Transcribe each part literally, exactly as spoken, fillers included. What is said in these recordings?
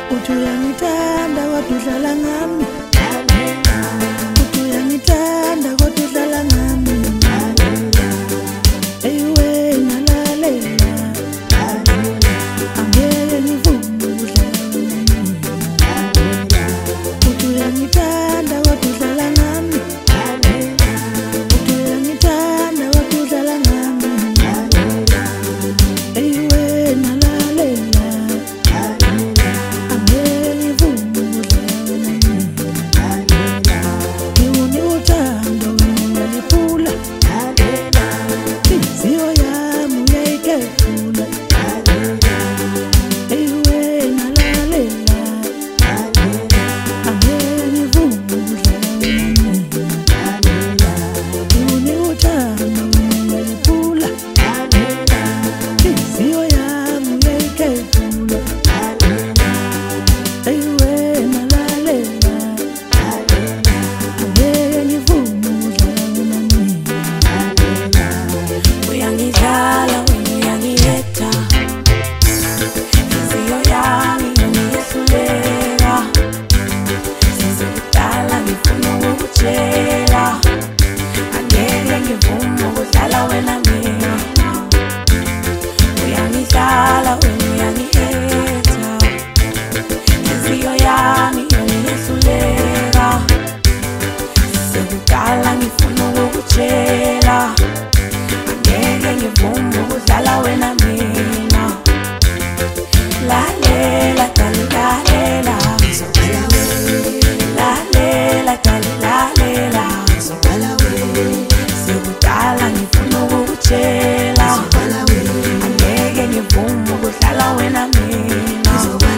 uthi uyangithanda kodwa udlala ngami, uthi uyangithanda kodwa udlala ngami, eyiwe nalalela, angeke ngivume ukudlala wena. Uthi uyangithanda kodwa udlala ngami, uthi uyangithanda kodwa udlala ngami, eyiwe nalalela, angeke ngivume ukudlala wena. Ngiwunika uthando wena uyayiphula, inhliziyo yami uyayikefula, eyiwe nalalela, angeke ngivume ukudlala wena. Ngiwunika uthando wena uyayiphula, inhliziyo yami uyayikefula, eyiwe nalalela, angeke ngivume ukudlala wena. Uyangidlala wena uyangiyetha, inhliziyo yami iyehluleka, sezikudala ngifuna ukukutshela, angeke ngivume ukudlala wena mina. Uyangidlala wena uyangiyetha, inhliziyo yami iyehluleka, sezikudala ngifuna ukukutshela, angeke ngivume ukudlala wena mina. Lalela dali lalela, lalela dali lalela, sekudala ngifuna ukukutshela, angeke ngivume ukudlala wena mina.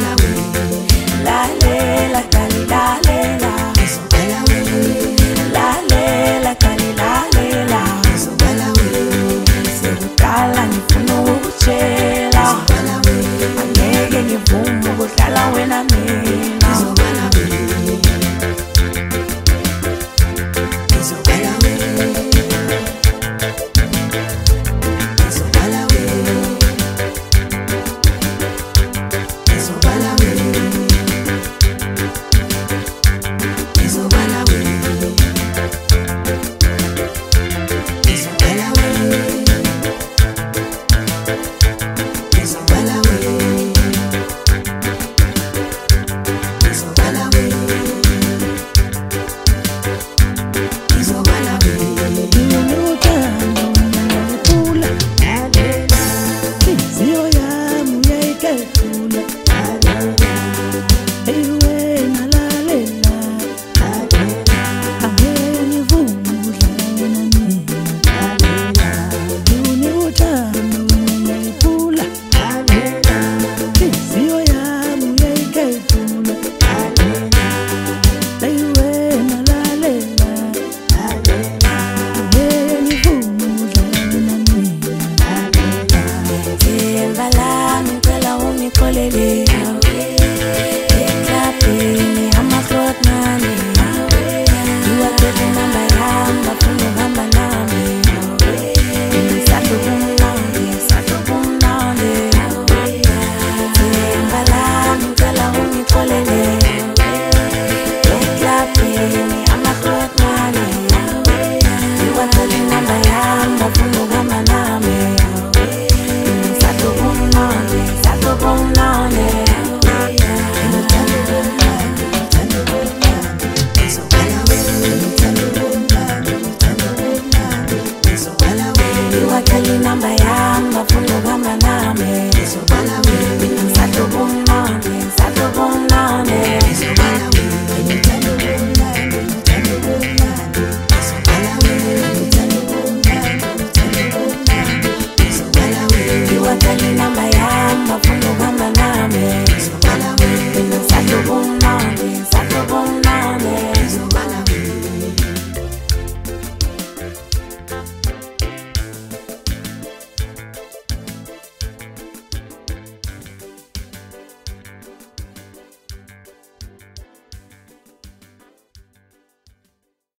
Lalela dali lalela, lalela dali lalela, sekudala ngifuna ukukutshela, angeke ngivume ukudlala wena mina.